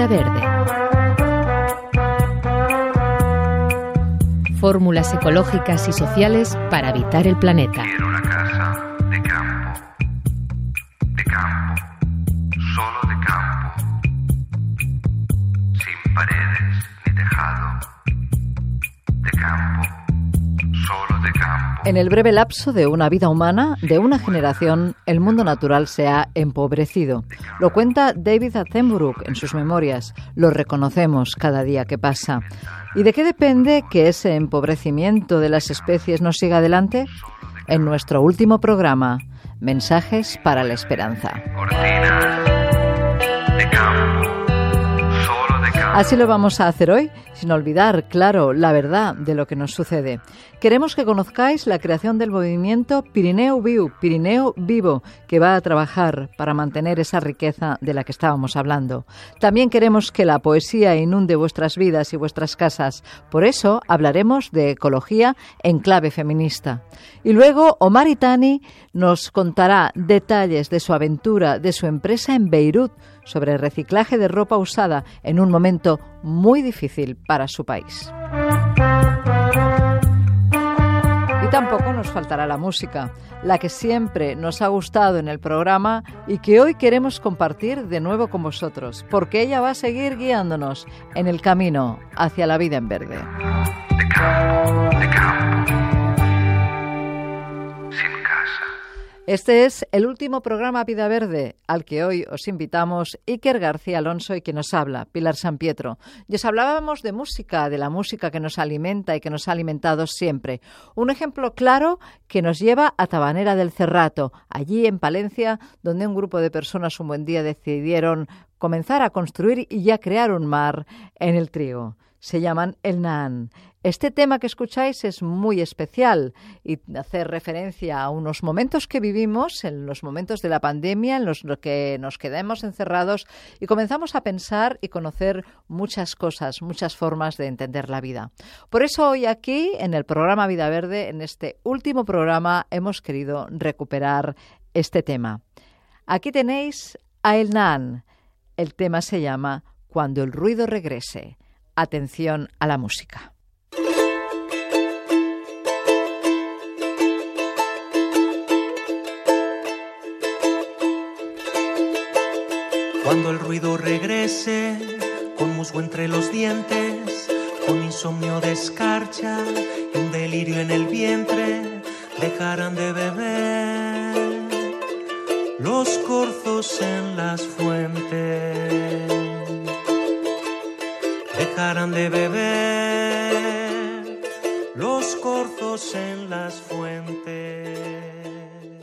Vida Verde. Fórmulas ecológicas y sociales para habitar el planeta. Quiero una casa de campo, solo de campo, sin paredes ni tejado, de campo, solo de campo. En el breve lapso de una vida humana, de una generación, el mundo natural se ha empobrecido. Lo cuenta David Attenborough en sus memorias. Lo reconocemos cada día que pasa. ¿Y de qué depende que ese empobrecimiento de las especies no siga adelante? En nuestro último programa, Mensajes para la Esperanza. Cortinas de campo, solo de campo. Así lo vamos a hacer hoy, sin olvidar, claro, la verdad de lo que nos sucede. Queremos que conozcáis la creación del movimiento Pirineu Viu, Pirineo Vivo, que va a trabajar para mantener esa riqueza de la que estábamos hablando. También queremos que la poesía inunde vuestras vidas y vuestras casas. Por eso hablaremos de ecología en clave feminista. Y luego Omar Itani nos contará detalles de su aventura, de su empresa en Beirut, sobre reciclaje de ropa usada en un momento muy difícil para su país. Y tampoco nos faltará la música, la que siempre nos ha gustado en el programa y que hoy queremos compartir de nuevo con vosotros, porque ella va a seguir guiándonos en el camino hacia la vida en verde. De campo, sin casa. Este es el último programa Vida Verde, al que hoy os invitamos Iker García Alonso y quien nos habla, Pilar San Pietro. Y os hablábamos de música, de la música que nos alimenta y que nos ha alimentado siempre. Un ejemplo claro que nos lleva a Tabanera del Cerrato, allí en Palencia, donde un grupo de personas un buen día decidieron comenzar a construir y ya crear un mar en el trigo. Se llaman El Naan. Este tema que escucháis es muy especial y hace referencia a unos momentos que vivimos, en los momentos de la pandemia, en los que nos quedamos encerrados y comenzamos a pensar y conocer muchas cosas, muchas formas de entender la vida. Por eso hoy aquí, en el programa Vida Verde, en este último programa, hemos querido recuperar este tema. Aquí tenéis a El Naan. El tema se llama Cuando el ruido regrese. Atención a la música. Cuando el ruido regrese, con musgo entre los dientes, con insomnio de escarcha y un delirio en el vientre, dejarán de beber los corzos en las fuentes. Dejarán de beber los corzos en las fuentes.